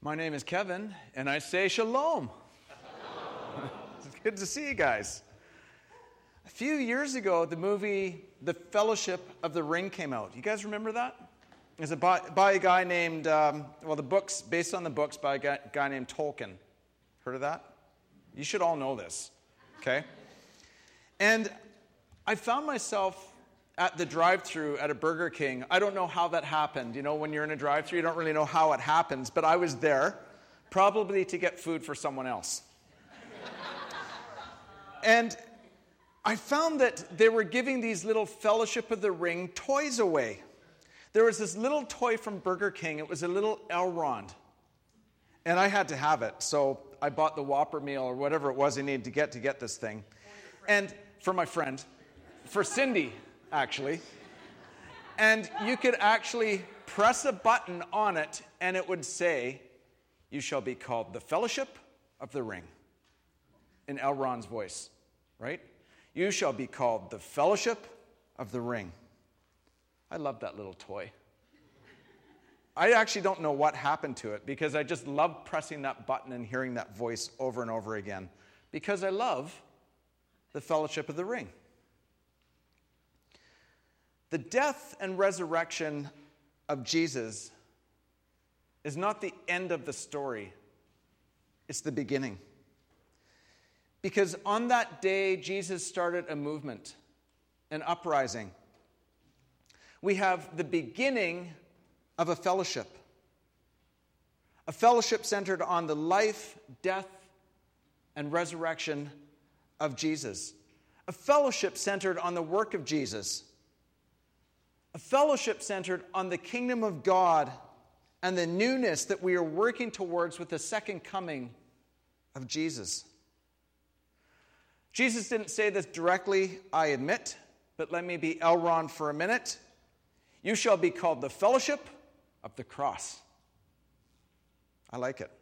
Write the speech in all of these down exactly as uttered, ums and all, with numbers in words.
My name is Kevin, and I say shalom. It's good to see you guys. A few years ago, the movie The Fellowship of the Ring came out. You guys remember that? It's a by, by a guy named, um, well, the books, based on the books by a guy, guy named Tolkien. Heard of that? You should all know this, okay? And I found myself at the drive-thru at a Burger King. I don't know how that happened. You know, when you're in a drive-thru, you don't really know how it happens, but I was there, probably to get food for someone else. And I found that they were giving these little Fellowship of the Ring toys away. There was this little toy from Burger King. It was a little Elrond. And I had to have it, so I bought the Whopper meal or whatever it was I needed to get to get this thing. And for my friend, for Cindy, actually. And you could actually press a button on it, and it would say, "You shall be called the Fellowship of the Ring," in Elrond's voice, right? You shall be called the Fellowship of the Ring. I love that little toy. I actually don't know what happened to it, because I just love pressing that button and hearing that voice over and over again, because I love the Fellowship of the Ring. The death and resurrection of Jesus is not the end of the story. It's the beginning. Because on that day, Jesus started a movement, an uprising. We have the beginning of a fellowship. A fellowship centered on the life, death, and resurrection of Jesus. A fellowship centered on the work of Jesus. A fellowship centered on the kingdom of God and the newness that we are working towards with the second coming of Jesus. Jesus didn't say this directly, I admit, but let me be Elrond for a minute. You shall be called the Fellowship of the Cross. I like it.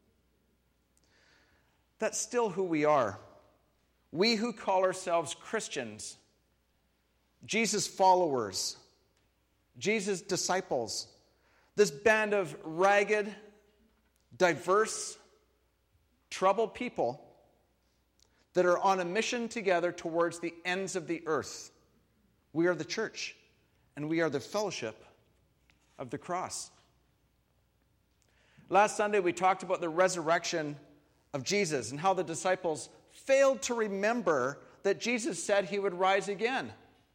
That's still who we are. We who call ourselves Christians, Jesus followers, Jesus' disciples, this band of ragged, diverse, troubled people that are on a mission together towards the ends of the earth. We are the church, and we are the Fellowship of the Cross. Last Sunday, we talked about the resurrection of Jesus and how the disciples failed to remember that Jesus said he would rise again.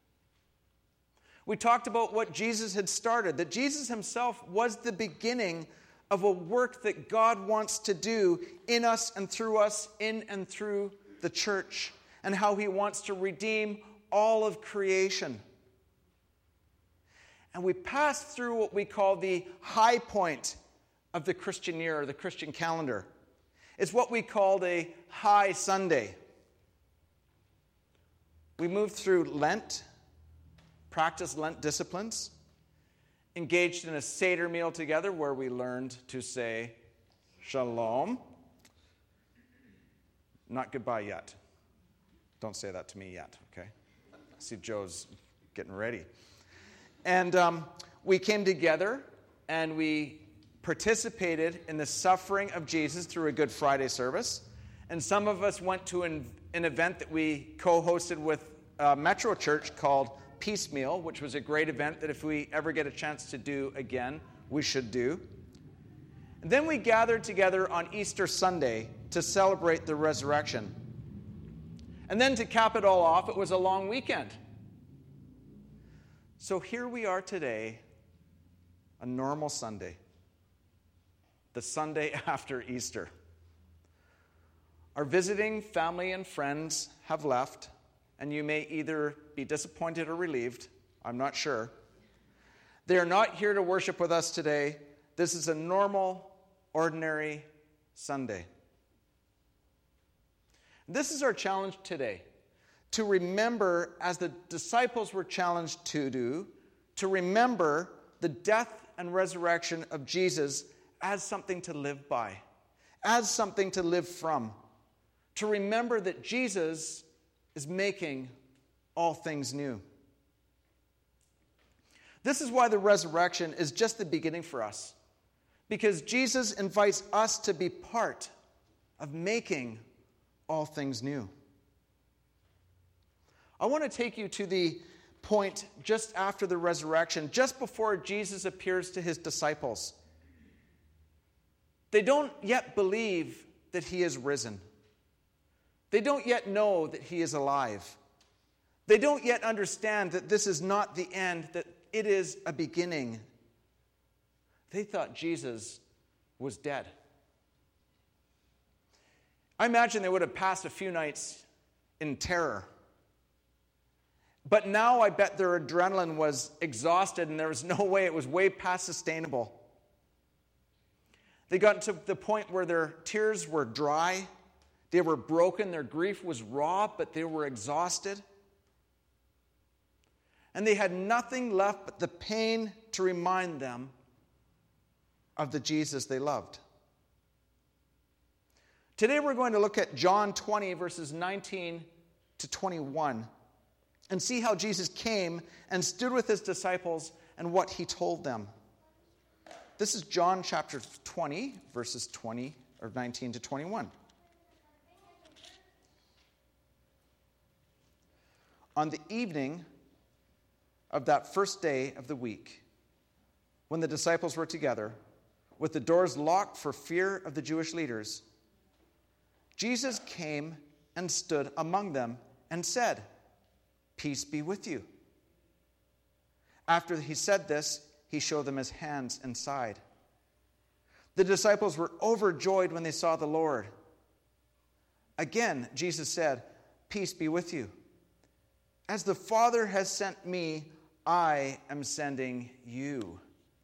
We talked about what Jesus had started, that Jesus himself was the beginning of a work that God wants to do in us and through us, in and through the church, and how he wants to redeem all of creation. And we passed through what we call the high point of the Christian year, or the Christian calendar. It's what we called a High Sunday. We moved through Lent, practiced Lent disciplines, engaged in a Seder meal together where we learned to say shalom. Not goodbye yet. Don't say that to me yet, okay? I see Joe's getting ready. And um, we came together and we participated in the suffering of Jesus through a Good Friday service. And some of us went to an, an event that we co-hosted with uh, Metro Church called Peace Meal, which was a great event that if we ever get a chance to do again, we should do. And then we gathered together on Easter Sunday to celebrate the resurrection. And then to cap it all off, it was a long weekend. So here we are today, a normal Sunday, the Sunday after Easter. Our visiting family and friends have left, and you may either be disappointed or relieved. I'm not sure. They are not here to worship with us today. This is a normal, ordinary Sunday. This is our challenge today, to remember, as the disciples were challenged to do, to remember the death and resurrection of Jesus as something to live by, as something to live from, to remember that Jesus is making all things new. This is why the resurrection is just the beginning for us. because Jesus invites us to be part of making all things new. I want to take you to the point just after the resurrection, just before Jesus appears to his disciples. They don't yet believe that he is risen. They don't yet know that he is alive. They don't yet understand that this is not the end, that it is a beginning. They thought Jesus was dead. I imagine they would have passed a few nights in terror. But now I bet their adrenaline was exhausted and there was no way, it was way past sustainable. They got to the point where their tears were dry, they were broken, their grief was raw, but they were exhausted. And they had nothing left but the pain to remind them of the Jesus they loved. Today we're going to look at John twenty, verses nineteen to twenty-one. And see how Jesus came and stood with his disciples and what he told them. This is John chapter twenty, verses twenty or nineteen to twenty-one. On the evening of that first day of the week, when the disciples were together, with the doors locked for fear of the Jewish leaders, Jesus came and stood among them and said, "Peace be with you." After he said this, he showed them his hands and side. The disciples were overjoyed when they saw the Lord. Again, Jesus said, "Peace be with you. As the Father has sent me, I am sending you."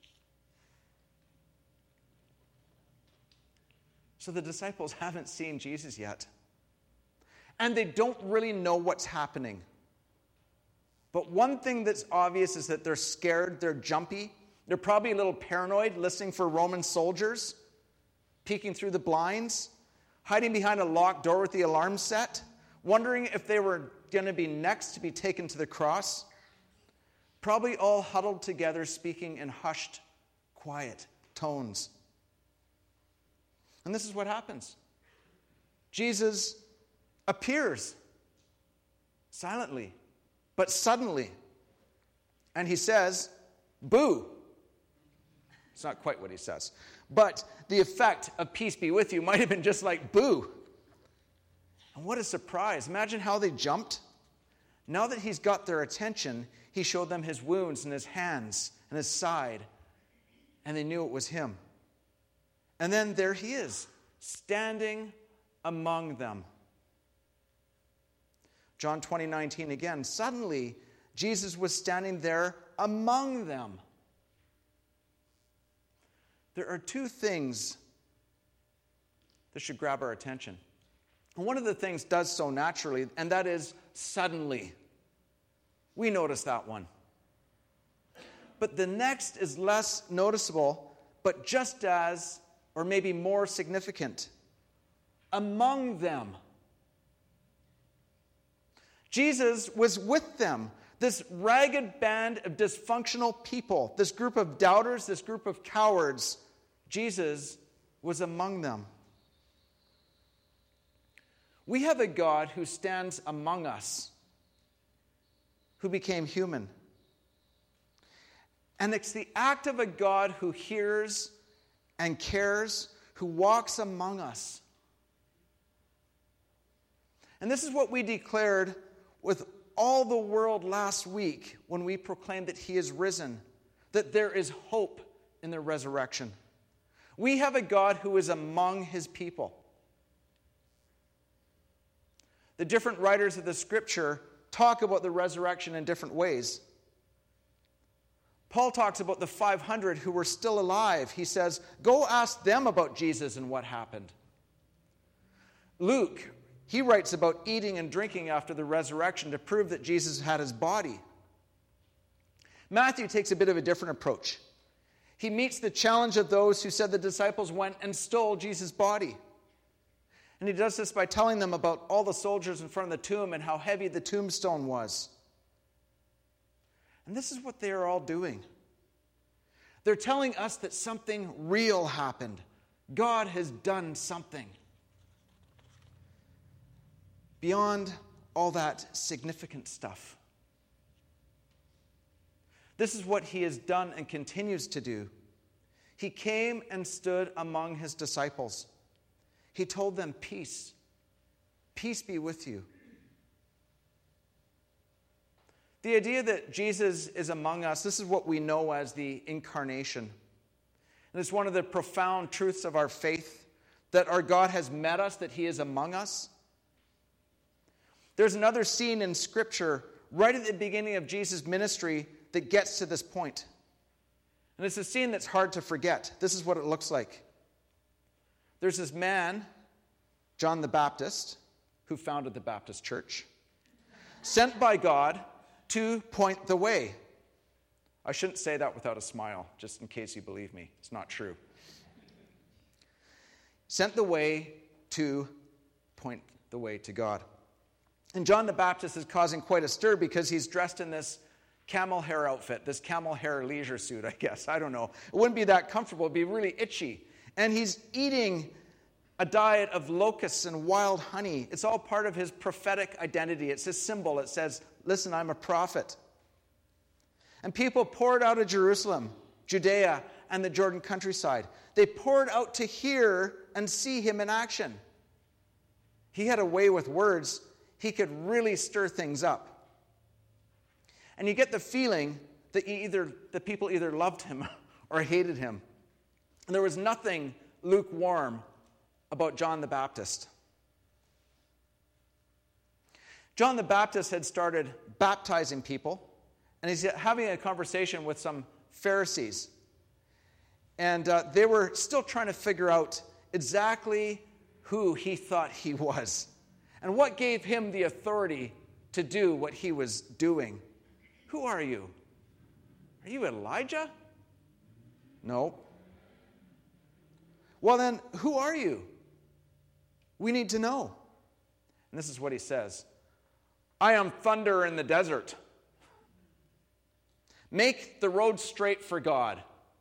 So the disciples haven't seen Jesus yet. And they don't really know what's happening. But one thing that's obvious is that they're scared, they're jumpy. They're probably a little paranoid, listening for Roman soldiers, peeking through the blinds, hiding behind a locked door with the alarm set, wondering if they were going to be next to be taken to the cross. Probably all huddled together, speaking in hushed, quiet tones. And this is what happens. Jesus appears silently, but suddenly. And he says, "Boo." It's not quite what he says. But the effect of "peace be with you" might have been just like "boo." And what a surprise. Imagine how they jumped. Now that he's got their attention, he showed them his wounds and his hands and his side. And they knew it was him. And then there he is, standing among them. John twenty, nineteen again. Suddenly, Jesus was standing there among them. There are two things that should grab our attention. And one of the things does so naturally, and that is suddenly. We notice that one. But the next is less noticeable, but just as, or maybe more significant. Among them. Jesus was with them. This ragged band of dysfunctional people, this group of doubters, this group of cowards, Jesus was among them. We have a God who stands among us, who became human. And it's the act of a God who hears and cares, who walks among us. And this is what we declared with all the world last week when we proclaimed that he is risen, that there is hope in the resurrection. We have a God who is among his people. The different writers of the scripture talk about the resurrection in different ways. Paul talks about the five hundred who were still alive. He says, go ask them about Jesus and what happened. Luke, he writes about eating and drinking after the resurrection to prove that Jesus had his body. Matthew takes a bit of a different approach. He meets the challenge of those who said the disciples went and stole Jesus' body. And he does this by telling them about all the soldiers in front of the tomb and how heavy the tombstone was. And this is what they are all doing. They're telling us that something real happened. God has done something. Beyond all that significant stuff. This is what he has done and continues to do. He came and stood among his disciples. He told them, peace. Peace be with you. The idea that Jesus is among us, this is what we know as the incarnation. And it's one of the profound truths of our faith, that our God has met us, that he is among us. There's another scene in Scripture right at the beginning of Jesus' ministry that gets to this point. And it's a scene that's hard to forget. This is what it looks like. There's this man, John the Baptist, who founded the Baptist Church, sent by God to point the way. I shouldn't say that without a smile, just in case you believe me. It's not true. Sent the way to point the way to God. And John the Baptist is causing quite a stir because he's dressed in this camel hair outfit, this camel hair leisure suit, I guess. I don't know. It wouldn't be that comfortable. It'd be really itchy. And he's eating a diet of locusts and wild honey. It's all part of his prophetic identity. It's his symbol. It says, listen, I'm a prophet. And people poured out of Jerusalem, Judea, and the Jordan countryside. They poured out to hear and see him in action. He had a way with words. He could really stir things up. And you get the feeling that he either the people either loved him or hated him. And there was nothing lukewarm about John the Baptist. John the Baptist had started baptizing people, and he's having a conversation with some Pharisees. And uh, they were still trying to figure out exactly who he thought he was and what gave him the authority to do what he was doing. Who are you? Are you Elijah? No. Well then, who are you? We need to know. And this is what he says. I am thunder in the desert. Make the road straight for God.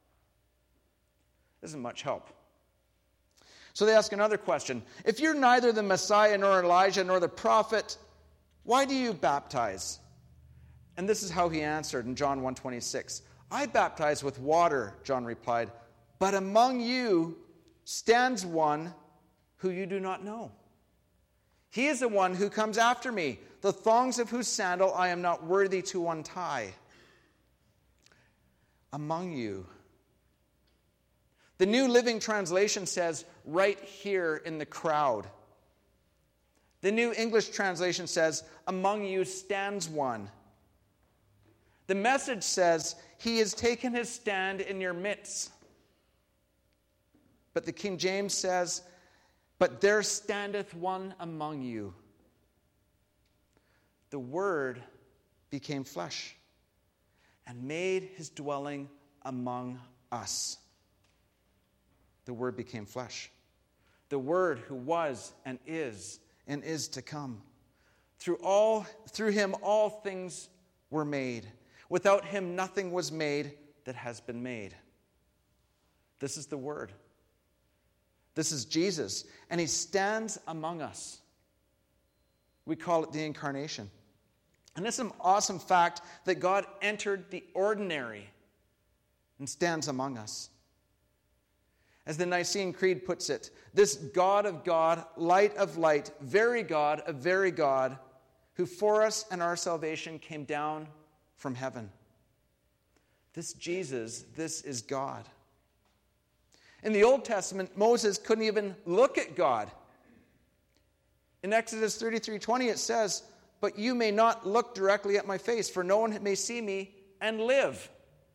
Isn't much help. So they ask another question. If you're neither the Messiah nor Elijah nor the prophet, why do you baptize? And this is how he answered in John one twenty-six. I baptize with water, John replied, but among you stands one who you do not know. He is the one who comes after me, the thongs of whose sandal I am not worthy to untie. Among you. The New Living Translation says, right here in the crowd. The New English Translation says, among you stands one. The Message says, he has taken his stand in your midst. But the King James says, but there standeth one among you. The Word became flesh and made his dwelling among us. The Word became flesh. The Word who was and is and is to come. Through all, through him all things were made. Without him nothing was made that has been made. This is the Word. This is Jesus, and he stands among us. We call it the incarnation. And it's an awesome fact that God entered the ordinary and stands among us. As the Nicene Creed puts it, this God of God, light of light, very God of very God, who for us and our salvation came down from heaven. This Jesus, this is God. In the Old Testament, Moses couldn't even look at God. In Exodus thirty-three twenty, it says, but you may not look directly at my face, for no one may see me and live.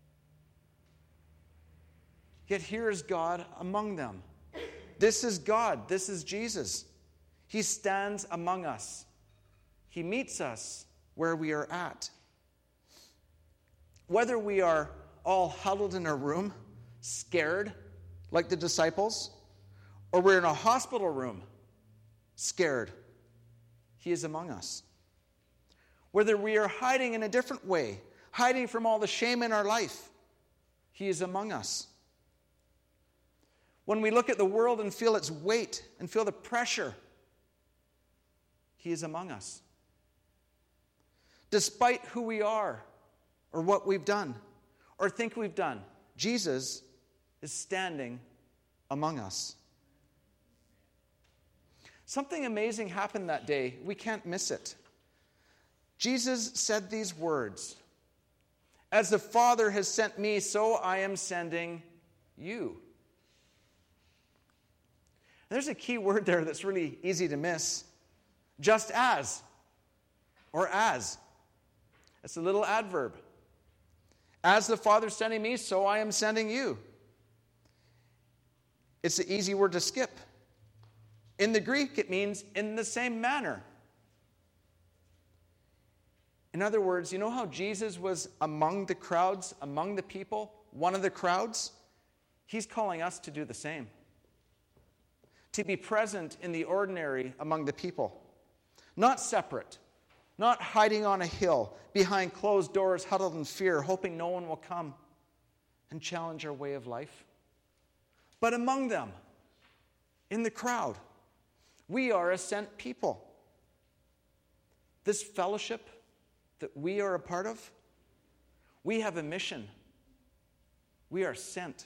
Yet here is God among them. This is God. This is Jesus. He stands among us. He meets us where we are at. Whether we are all huddled in a room, scared, like the disciples, or we're in a hospital room, scared, he is among us. Whether we are hiding in a different way, hiding from all the shame in our life, He is among us. When we look at the world and feel its weight and feel the pressure, He is among us. Despite who we are or what we've done or think we've done, Jesus is standing among us. Something amazing happened that day. We can't miss it. Jesus said these words, "As the Father has sent me, so I am sending you." There's a key word there that's really easy to miss. Just as, or as. It's a little adverb. As the Father is sending me, so I am sending you. It's an easy word to skip. In the Greek, it means in the same manner. In other words, you know how Jesus was among the crowds, among the people, one of the crowds? He's calling us to do the same. To be present in the ordinary among the people. Not separate. Not hiding on a hill, behind closed doors, huddled in fear, hoping no one will come and challenge our way of life. But among them, in the crowd, we are a sent people. This fellowship that we are a part of, we have a mission. We are sent.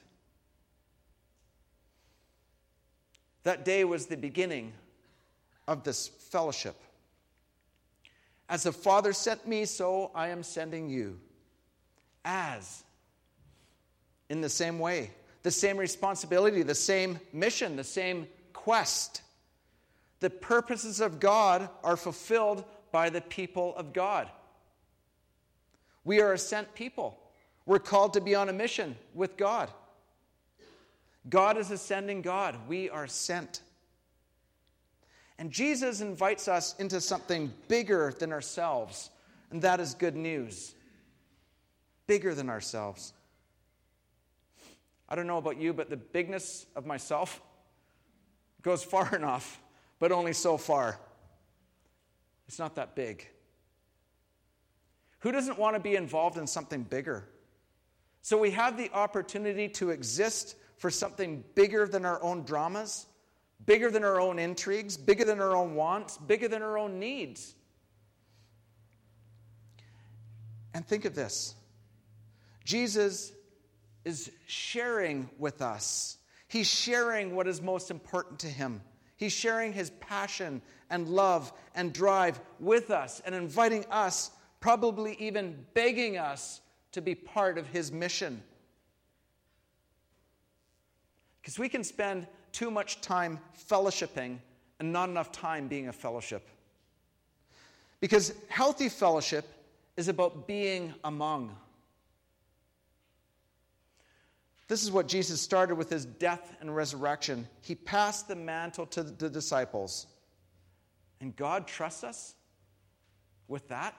That day was the beginning of this fellowship. As the Father sent me, so I am sending you. As. In the same way. The same responsibility, the same mission, the same quest. The purposes of God are fulfilled by the people of God. We are a sent people. We're called to be on a mission with God. God is a sending God. We are sent. And Jesus invites us into something bigger than ourselves, and that is good news. Bigger than ourselves. I don't know about you, but the bigness of myself goes far enough, but only so far. It's not that big. Who doesn't want to be involved in something bigger? So we have the opportunity to exist for something bigger than our own dramas, bigger than our own intrigues, bigger than our own wants, bigger than our own needs. And think of this. Jesus is sharing with us. He's sharing what is most important to him. He's sharing his passion and love and drive with us and inviting us, probably even begging us to be part of his mission. Because we can spend too much time fellowshipping and not enough time being a fellowship. Because healthy fellowship is about being among. This is what Jesus started with his death and resurrection. He passed the mantle to the disciples. And God trusts us with that.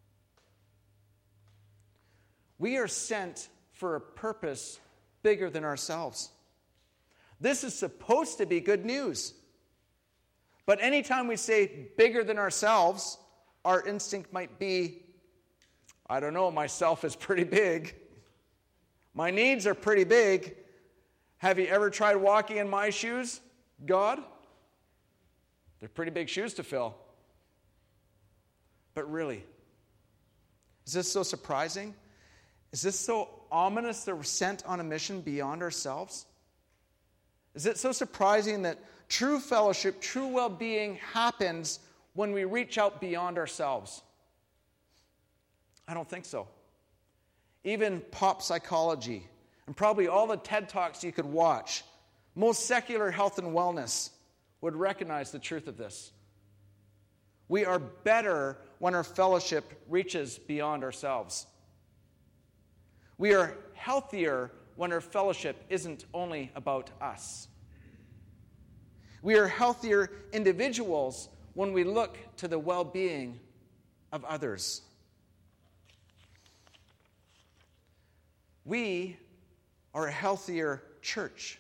We are sent for a purpose bigger than ourselves. This is supposed to be good news. But anytime we say bigger than ourselves, our instinct might be, I don't know, myself is pretty big. My needs are pretty big. Have you ever tried walking in my shoes, God? They're pretty big shoes to fill. But really, is this so surprising? Is this so ominous that we're sent on a mission beyond ourselves? Is it so surprising that true fellowship, true well-being happens when we reach out beyond ourselves? I don't think so. Even pop psychology, and probably all the TED Talks you could watch, most secular health and wellness would recognize the truth of this. We are better when our fellowship reaches beyond ourselves. We are healthier when our fellowship isn't only about us. We are healthier individuals when we look to the well-being of others. We are a healthier church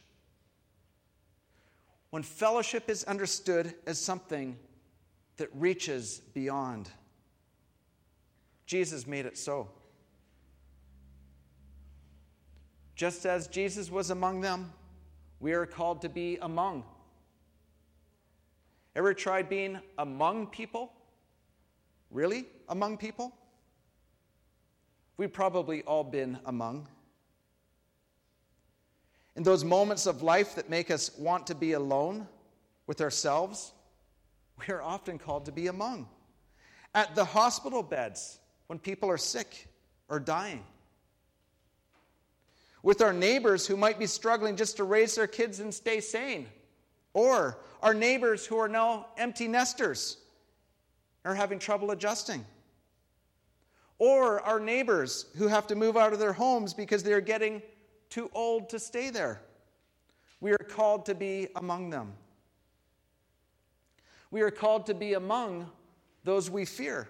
when fellowship is understood as something that reaches beyond. Jesus made it so. Just as Jesus was among them, we are called to be among. Ever tried being among people? Really? Among people? We've probably all been among. In those moments of life that make us want to be alone with ourselves, we are often called to be among. At the hospital beds, when people are sick or dying. With our neighbors who might be struggling just to raise their kids and stay sane. Or our neighbors who are now empty nesters and are having trouble adjusting. Or our neighbors who have to move out of their homes because they're getting too old to stay there. We are called to be among them. We are called to be among those we fear.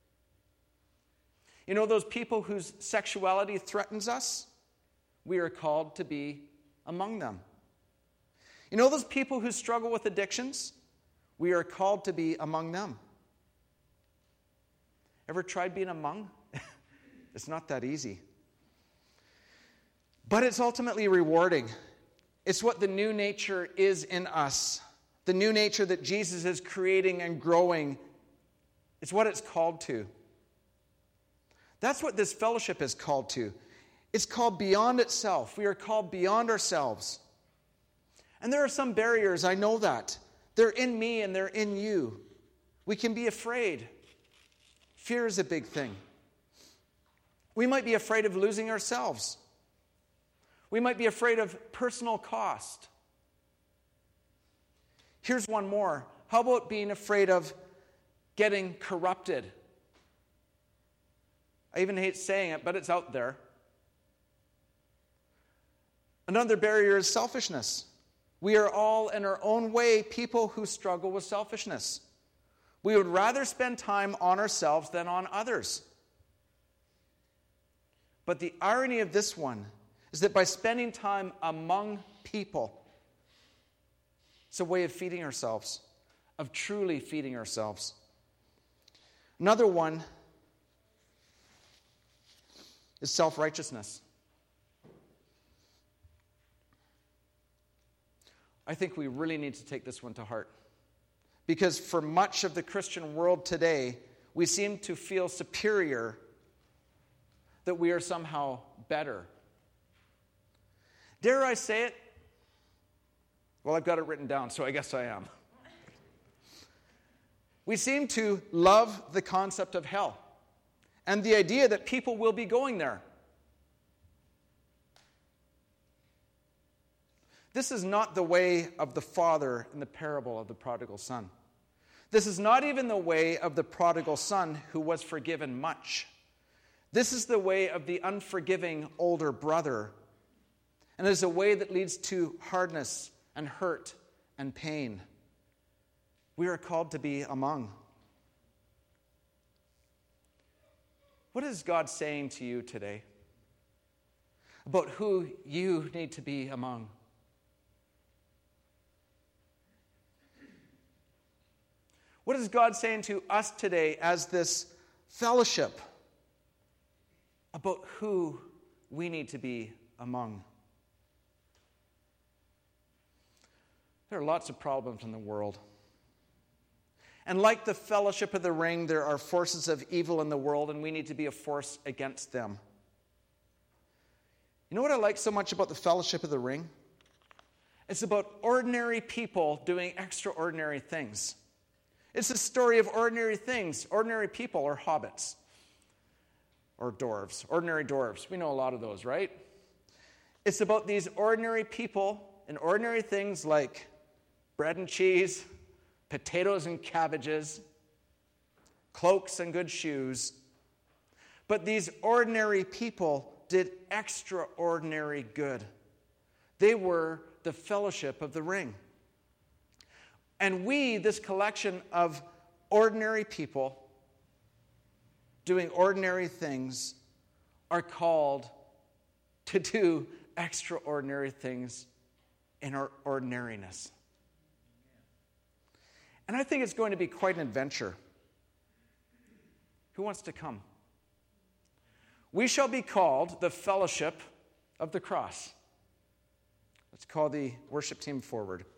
You know those people whose sexuality threatens us? We are called to be among them. You know those people who struggle with addictions? We are called to be among them. Ever tried being among? It's not that easy. But it's ultimately rewarding. It's what the new nature is in us. The new nature that Jesus is creating and growing. It's what it's called to. That's what this fellowship is called to. It's called beyond itself. We are called beyond ourselves. And there are some barriers, I know that. They're in me and they're in you. We can be afraid. Fear is a big thing. We might be afraid of losing ourselves. We might be afraid of personal cost. Here's one more. How about being afraid of getting corrupted? I even hate saying it, but it's out there. Another barrier is selfishness. We are all, in our own way, people who struggle with selfishness. We would rather spend time on ourselves than on others. But the irony of this one is that by spending time among people, it's a way of feeding ourselves, of truly feeding ourselves. Another one is self-righteousness. I think we really need to take this one to heart. Because for much of the Christian world today, we seem to feel superior, that we are somehow better. Dare I say it? Well, I've got it written down, so I guess I am. We seem to love the concept of hell and the idea that people will be going there. This is not the way of the father in the parable of the prodigal son. This is not even the way of the prodigal son who was forgiven much. This is the way of the unforgiving older brother. And it is a way that leads to hardness and hurt and pain. We are called to be among. What is God saying to you today about who you need to be among? What is God saying to us today as this fellowship about who we need to be among? There are lots of problems in the world. And like the fellowship of the ring, there are forces of evil in the world, and we need to be a force against them. You know what I like so much about the fellowship of the ring? It's about ordinary people doing extraordinary things. It's a story of ordinary things. Ordinary people are hobbits. Or dwarves. Ordinary dwarves. We know a lot of those, right? It's about these ordinary people and ordinary things like bread and cheese, potatoes and cabbages, cloaks and good shoes. But these ordinary people did extraordinary good. They were the fellowship of the ring. And we, this collection of ordinary people doing ordinary things, are called to do extraordinary things in our ordinariness. And I think it's going to be quite an adventure. Who wants to come? We shall be called the fellowship of the cross. Let's call the worship team forward.